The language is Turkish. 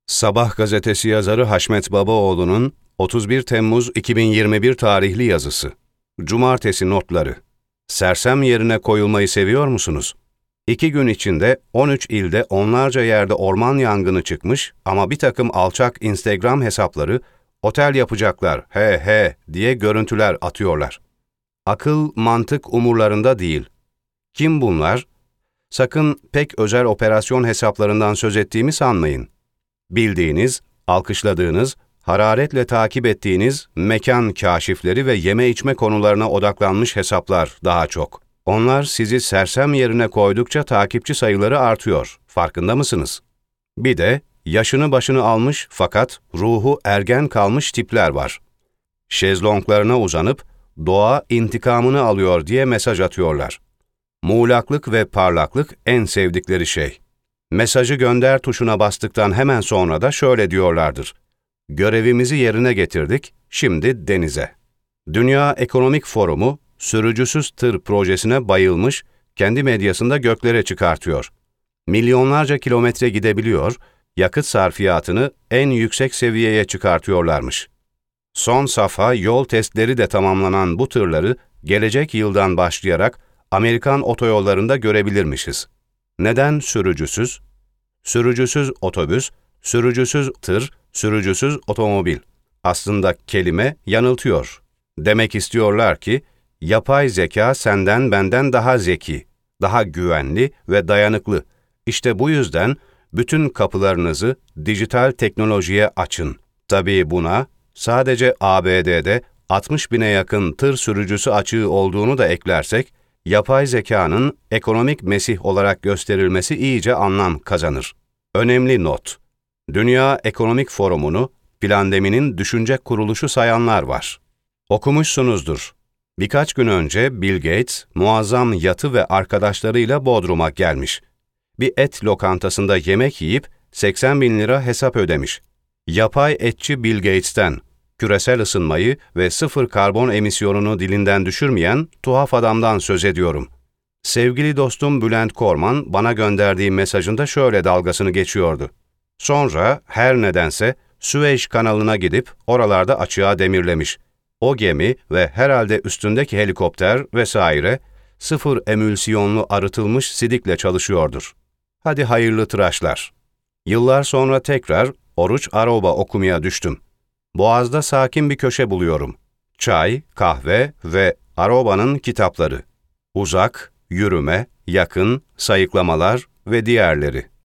Sabah gazetesi yazarı Haşmet Babaoğlu'nun 31 Temmuz 2021 tarihli yazısı. Cumartesi notları. Sersem yerine koyulmayı seviyor musunuz? 2 gün içinde 13 ilde onlarca yerde orman yangını çıkmış ama bir takım alçak Instagram hesapları otel yapacaklar he he diye görüntüler atıyorlar. Akıl, mantık umurlarında değil. Kim bunlar? Sakın pek özel operasyon hesaplarından söz ettiğimi sanmayın. Bildiğiniz, alkışladığınız, hararetle takip ettiğiniz mekan kaşifleri ve yeme içme konularına odaklanmış hesaplar daha çok. Onlar sizi sersem yerine koydukça takipçi sayıları artıyor. Farkında mısınız? Bir de yaşını başını almış fakat ruhu ergen kalmış tipler var. Şezlonglarına uzanıp doğa intikamını alıyor diye mesaj atıyorlar. Muğlaklık ve parlaklık en sevdikleri şey. Mesajı gönder tuşuna bastıktan hemen sonra da şöyle diyorlardır. Görevimizi yerine getirdik, şimdi denize. Dünya Ekonomik Forumu, sürücüsüz tır projesine bayılmış, kendi medyasında göklere çıkartıyor. Milyonlarca kilometre gidebiliyor, yakıt sarfiyatını en yüksek seviyeye çıkartıyorlarmış. Son safha yol testleri de tamamlanan bu tırları gelecek yıldan başlayarak Amerikan otoyollarında görebilirmişiz. Neden sürücüsüz? Sürücüsüz otobüs, sürücüsüz tır, sürücüsüz otomobil. Aslında kelime yanıltıyor. Demek istiyorlar ki, yapay zeka senden benden daha zeki, daha güvenli ve dayanıklı. İşte bu yüzden bütün kapılarınızı dijital teknolojiye açın. Tabii buna sadece ABD'de 60 bine yakın tır sürücüsü açığı olduğunu da eklersek, yapay zekanın ekonomik mesih olarak gösterilmesi iyice anlam kazanır. Önemli not. Dünya Ekonomik Forumu'nu Plandemi'nin düşünce kuruluşu sayanlar var. Okumuşsunuzdur. Birkaç gün önce Bill Gates muazzam yatı ve arkadaşlarıyla Bodrum'a gelmiş. Bir et lokantasında yemek yiyip 80 bin lira hesap ödemiş. Yapay etçi Bill Gates'ten küresel ısınmayı ve sıfır karbon emisyonunu dilinden düşürmeyen tuhaf adamdan söz ediyorum. Sevgili dostum Bülent Korman bana gönderdiği mesajında şöyle dalgasını geçiyordu. Sonra her nedense Süveyş kanalına gidip oralarda açığa demirlemiş. O gemi ve herhalde üstündeki helikopter vesaire sıfır emülsiyonlu arıtılmış sidikle çalışıyordur. Hadi hayırlı tıraşlar. Yıllar sonra tekrar Oruç Aroba okumaya düştüm. Boğaz'da sakin bir köşe buluyorum. Çay, kahve ve Aroba'nın kitapları. Uzak, yürüme, yakın, sayıklamalar ve diğerleri.